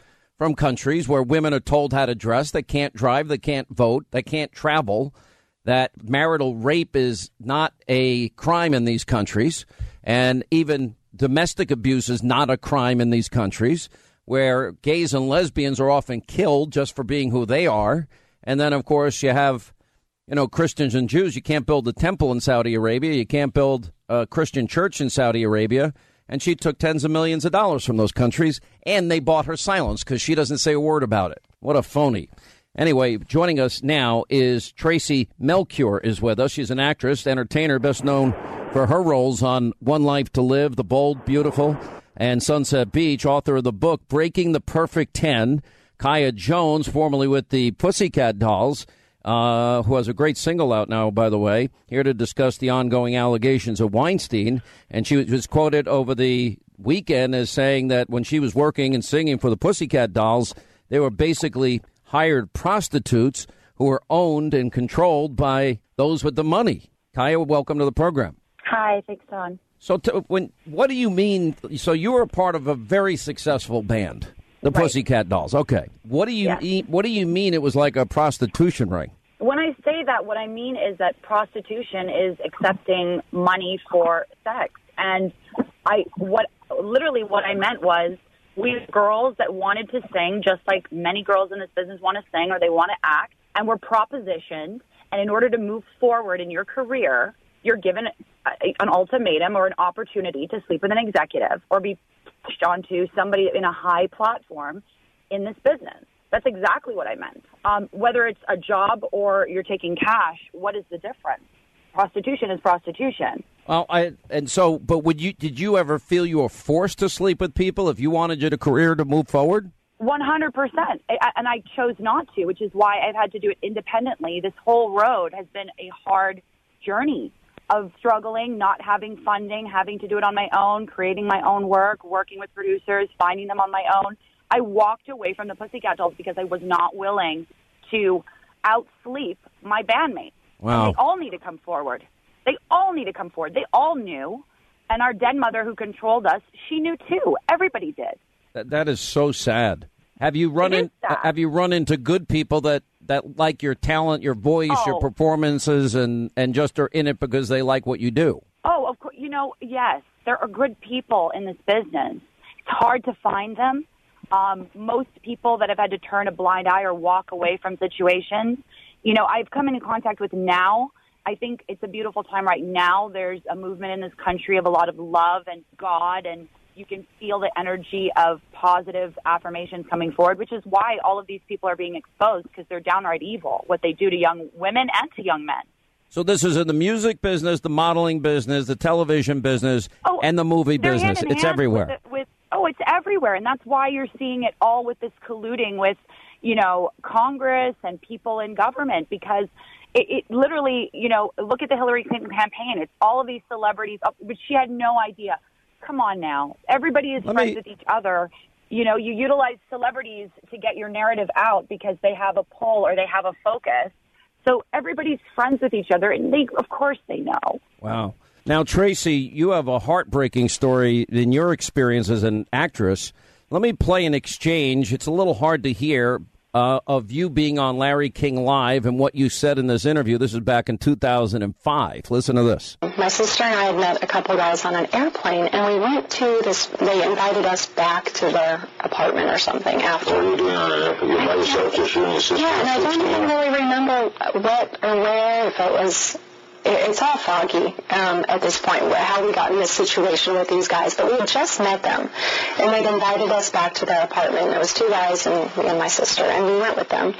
from countries where women are told how to dress, they can't drive, they can't vote, they can't travel, that marital rape is not a crime in these countries, and even domestic abuse is not a crime in these countries, where gays and lesbians are often killed just for being who they are. And then, of course, you have, you know, Christians and Jews. You can't build a temple in Saudi Arabia. You can't build a Christian church in Saudi Arabia. And she took tens of millions of dollars from those countries, and they bought her silence because she doesn't say a word about it. What a phony. Anyway, joining us now is Tracy Melchior is with us. She's an actress, entertainer, best known for her roles on One Life to Live, The Bold, Beautiful, and Sunset Beach, author of the book Breaking the Perfect Ten. Kaya Jones, formerly with the Pussycat Dolls, Uh, who has a great single out now, by the way, here to discuss the ongoing allegations of Weinstein. And she was quoted over the weekend as saying that when she was working and singing for the Pussycat Dolls, they were basically hired prostitutes who were owned and controlled by those with the money. Kaya, welcome to the program. Hi, thanks, Don. So t- when what do you mean? So you were a part of a very successful band. The right. Pussycat Dolls. Okay. What do you yes. e- What do you mean? It was like a prostitution ring? When I say that, what I mean is that prostitution is accepting money for sex, and I what literally what I meant was we had girls that wanted to sing, just like many girls in this business want to sing or they want to act, and were propositioned. And in order to move forward in your career, you're given a, an ultimatum or an opportunity to sleep with an executive or be pushed onto somebody in a high platform in this business. That's exactly what I meant. Um, whether it's a job or you're taking cash, what is the difference? Prostitution is prostitution. Well, I and so, but would you? Did you ever feel you were forced to sleep with people if you wanted your career to move forward? one hundred percent. And I chose not to, which is why I've had to do it independently. This whole road has been a hard journey of struggling, not having funding, having to do it on my own, creating my own work, working with producers, finding them on my own. I walked away from the Pussycat Dolls because I was not willing to outsleep my bandmates. Wow. And they all need to come forward. They all need to come forward. They all knew. And our dead mother who controlled us, she knew too. Everybody did. That, that is so sad. Have you run in, have you run into good people that, that like your talent, your voice, oh. your performances, and, and just are in it because they like what you do? Oh, of course. You know, yes, there are good people in this business. It's hard to find them. Um, most people that have had to turn a blind eye or walk away from situations, you know, I've come into contact with now. I think it's a beautiful time right now. There's a movement in this country of a lot of love and God, and you can feel the energy of positive affirmations coming forward, which is why all of these people are being exposed, because they're downright evil, what they do to young women and to young men. So this is in the music business, the modeling business, the television business, oh, and the movie business. Hand in it's hand everywhere. With, with Oh, it's everywhere, and that's why you're seeing it all with this colluding with, you know, Congress and people in government, because it, it literally, you know, look at the Hillary Clinton campaign. It's all of these celebrities, but she had no idea. Come on now. Everybody is Let friends me... with each other. You know, you utilize celebrities to get your narrative out because they have a pull or they have a focus. So everybody's friends with each other, and they, of course, they know. Wow. Now, Tracy, you have a heartbreaking story in your experience as an actress. Let me play an exchange. It's a little hard to hear uh, of you being on Larry King Live and what you said in this interview. This is back in two thousand five. Listen to this. My sister and I had met a couple guys on an airplane, and we went to this, they invited us back to their apartment or something after. What were you doing on an airplane? You by yourself, just you and your sister? Yeah, and I don't even really remember what or where, if it was... It's all foggy um, at this point, where, how we got in this situation with these guys. But we had just met them, and they'd invited us back to their apartment. There was two guys and me and my sister, and we went with them.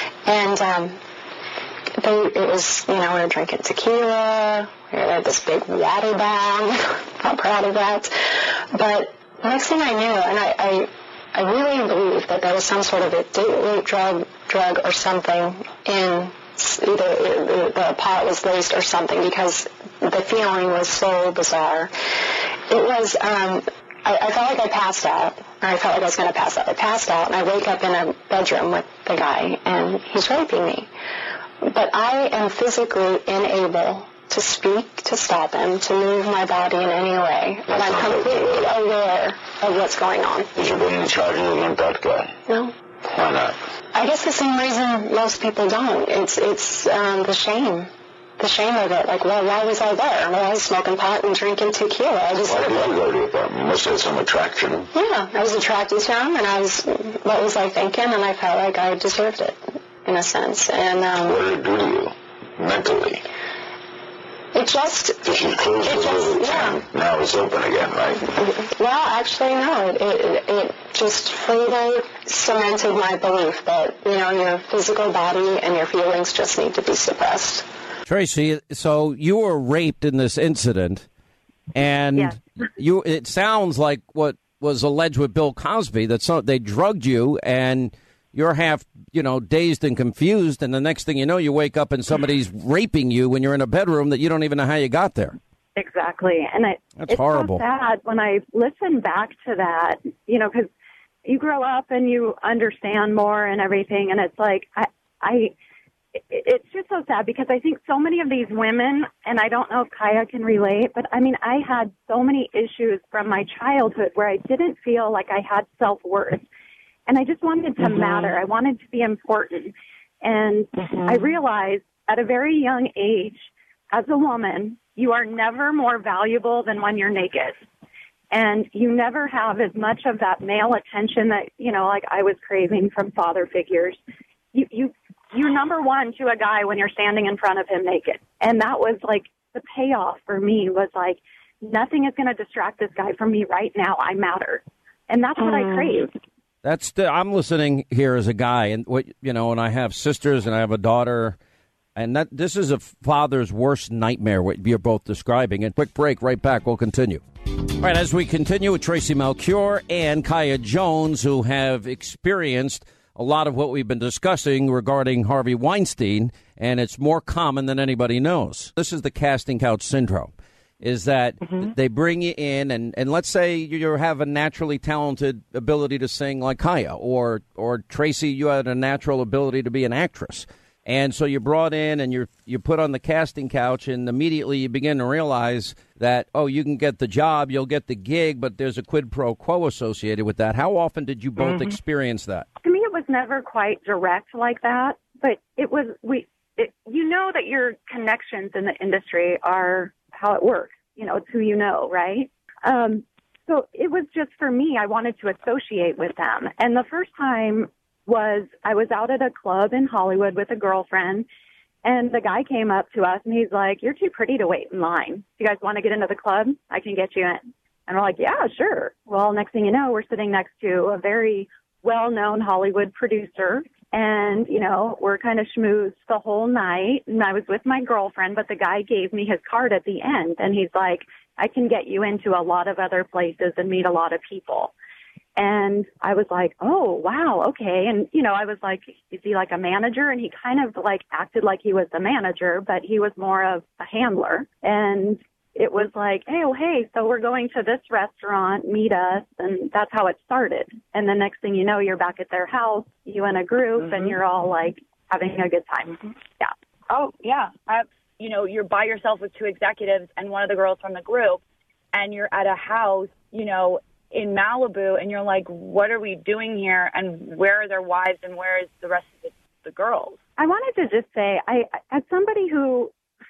And um, they, it was, you know, we were drinking tequila. We had this big water bag. Not proud of that. But next thing I knew, and I, I, I really believed that there was some sort of a date drug, drug or something in. Either the pot was laced or something, because the feeling was so bizarre. It was, um, I, I felt like I passed out, or I felt like I was going to pass out. I passed out, and I wake up in a bedroom with the guy, and he's raping me. But I am physically unable to speak, to stop him, to move my body in any way. But I'm completely aware of what's going on. Did you bring any charges against that guy? No. Why not? I guess the same reason most people don't. It's it's um, the shame. The shame of it. Like, well, why was I there? Well, I was smoking pot and drinking tequila. I just Why did you go to the apartment? You must have some attraction. Yeah, I was attracted to him, and I was, what was I thinking? And I felt like I deserved it, in a sense. And um, what did it do to you, mentally? It just... Because you closed the door at ten, now it's open again, right? Well, actually, no. It, it, it just further cemented my belief that, you know, your physical body and your feelings just need to be suppressed. Tracy, so you were raped in this incident, and Yes. you it sounds like what was alleged with Bill Cosby, that some, they drugged you, and you're half, you know, dazed and confused, and the next thing you know, you wake up and somebody's raping you when you're in a bedroom that you don't even know how you got there. Exactly. And it, That's it's horrible. so sad when I listen back to that, you know, because you grow up and you understand more and everything, and it's like, I, I, it's just so sad because I think so many of these women, and I don't know if Kaya can relate, but I mean, I had so many issues from my childhood where I didn't feel like I had self-worth. And I just wanted to Mhm. matter. I wanted to be important. And Mhm. I realized at a very young age, as a woman, you are never more valuable than when you're naked. And you never have as much of that male attention that, you know, like I was craving from father figures. You, you, you're number one to a guy when you're standing in front of him naked. And that was like the payoff for me was like, nothing is going to distract this guy from me right now. I matter. And that's what Mm. I craved. That's the, I'm listening here as a guy, and what you know, and I have sisters and I have a daughter, and that this is a father's worst nightmare. What you're both describing. And quick break, right back. We'll continue. All right, as we continue with Tracy Melchior and Kaya Jones, who have experienced a lot of what we've been discussing regarding Harvey Weinstein, and it's more common than anybody knows. This is the casting couch syndrome. Is that mm-hmm. they bring you in, and, and let's say you have a naturally talented ability to sing like Kaya, or or Tracy, you had a natural ability to be an actress. And so you're brought in and you're you put on the casting couch, and immediately you begin to realize that, oh, you can get the job, you'll get the gig, but there's a quid pro quo associated with that. How often did you both Mm-hmm. experience that? To me, it was never quite direct like that, but it was, we. It, you know that your connections in the industry are how it works. You know, it's who you know, right? Um, so it was just for me, I wanted to associate with them. And the first time was I was out at a club in Hollywood with a girlfriend, and the guy came up to us and he's like, "You're too pretty to wait in line. You guys want to get into the club? I can get you in." And we're like, "Yeah, sure." Well, next thing you know, we're sitting next to a very well-known Hollywood producer. And, you know, we're kind of schmoozed the whole night. And I was with my girlfriend, but the guy gave me his card at the end. And he's like, "I can get you into a lot of other places and meet a lot of people." And I was like, "Oh, wow, okay." And, you know, I was like, "Is he like a manager?" And he kind of like acted like he was the manager, but he was more of a handler. And it was like, "Hey, oh, hey, so we're going to this restaurant, meet us." And that's how it started. And the next thing you know, you're back at their house, you in a group, Mm-hmm. and you're all like having a good time. Yeah. Oh, yeah. I, you know, you're by yourself with two executives and one of the girls from the group, and you're at a house, you know, in Malibu, and you're like, what are we doing here? And where are their wives, and where is the rest of the, the girls? I wanted to just say, I, as somebody who,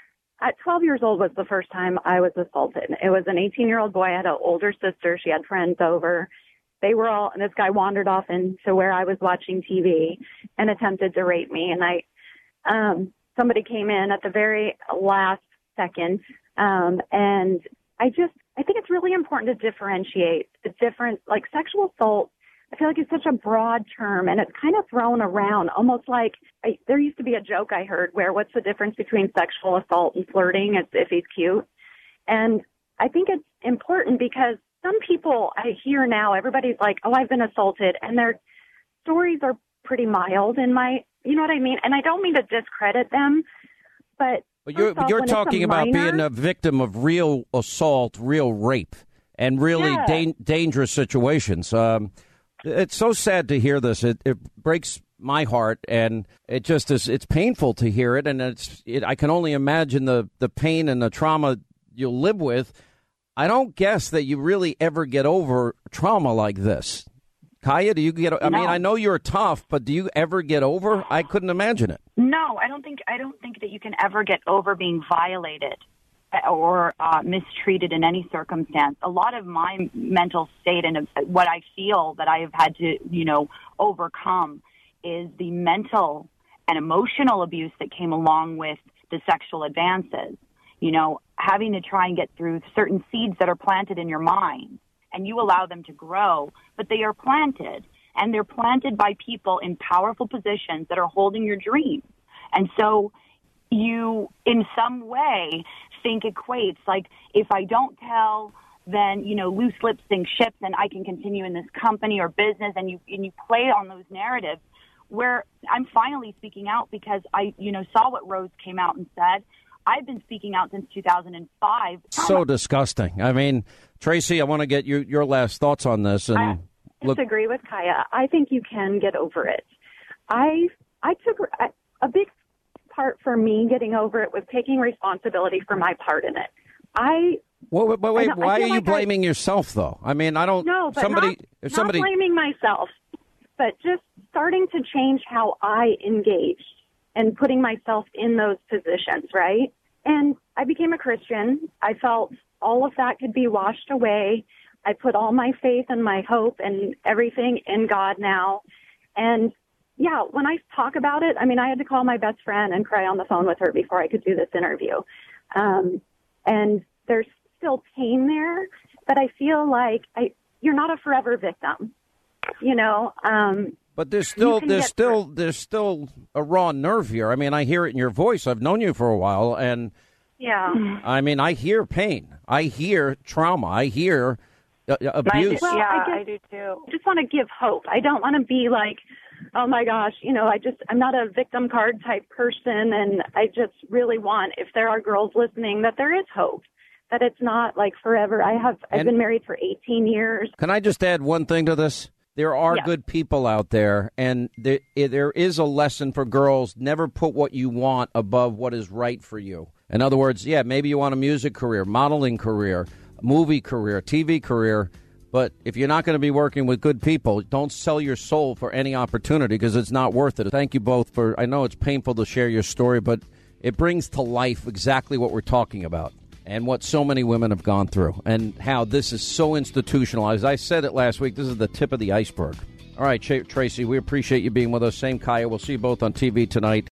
at twelve years old was the first time I was assaulted. It was an eighteen-year-old boy. I had an older sister. She had friends over. They were all, and this guy wandered off into where I was watching T V and attempted to rape me. And I, um, somebody came in at the very last second. Um, and I just, I think it's really important to differentiate the different, like sexual assault. I feel like it's such a broad term, and it's kind of thrown around almost like I, there used to be a joke I heard where what's the difference between sexual assault and flirting? It's if he's cute. And I think it's important because some people I hear now, everybody's like, "Oh, I've been assaulted," and their stories are pretty mild in my, you know what I mean? And I don't mean to discredit them, but But you're, off, you're when it's a talking about minor- being a victim of real assault, real rape, and really Yeah. dan- dangerous situations. Um, It's so sad to hear this. It, it breaks my heart, and it just is. It's painful to hear it, and it's. It, I can only imagine the the pain and the trauma you'll live with. I don't guess that you really ever get over trauma like this. Kaya, do you get? I No. mean, I know you're tough, but do you ever get over? I couldn't imagine it. No, I don't think I don't think that you can ever get over being violated or uh, mistreated in any circumstance. A lot of my mental state and what I feel that I have had to, you know, overcome is the mental and emotional abuse that came along with the sexual advances. You know, having to try and get through certain seeds that are planted in your mind, and you allow them to grow, but they are planted, and they're planted by people in powerful positions that are holding your dreams. And so you, in some way, think equates, like, if I don't tell, then, you know, loose lips sink ships, and I can continue in this company or business, and you and you play on those narratives, where I'm finally speaking out because I, you know, saw what Rose came out and said. I've been speaking out since two thousand five. So disgusting. I mean, Tracy, I want to get you, your last thoughts on this. And I look, disagree with Kaya. I think you can get over it. I I took a big part for me getting over it was taking responsibility for my part in it. I Well, wait, wait, wait, I why are feel you like blaming I, yourself, though? I mean, I don't. No, but somebody, not, if somebody, not blaming myself, but just starting to change how I engaged and putting myself in those positions, right? And I became a Christian. I felt all of that could be washed away. I put all my faith and my hope and everything in God now. And yeah, when I talk about it, I mean, I had to call my best friend and cry on the phone with her before I could do this interview. Um, and there's still pain there, but I feel like I, you're not a forever victim, you know? Um, But there's still can there's get still there's still a raw nerve here. I mean, I hear it in your voice. I've known you for a while, and yeah, I mean, I hear pain. I hear trauma. I hear uh, abuse. Well, yeah, I, guess, I do too. I just want to give hope. I don't want to be like, oh my gosh, you know, I just I'm not a victim card type person, and I just really want, if there are girls listening, that there is hope. That it's not like forever. I have I've And- been married for eighteen years. Can I just add one thing to this? There are Yeah. good people out there, and there, there is a lesson for girls. Never put what you want above what is right for you. In other words, yeah, maybe you want a music career, modeling career, movie career, T V career, but if you're not going to be working with good people, don't sell your soul for any opportunity because it's not worth it. Thank you both for, I know it's painful to share your story, but it brings to life exactly what we're talking about. And what so many women have gone through, and how this is so institutionalized. I said it last week. This is the tip of the iceberg. All right, Tracy, we appreciate you being with us. Same Kaya. We'll see you both on T V tonight.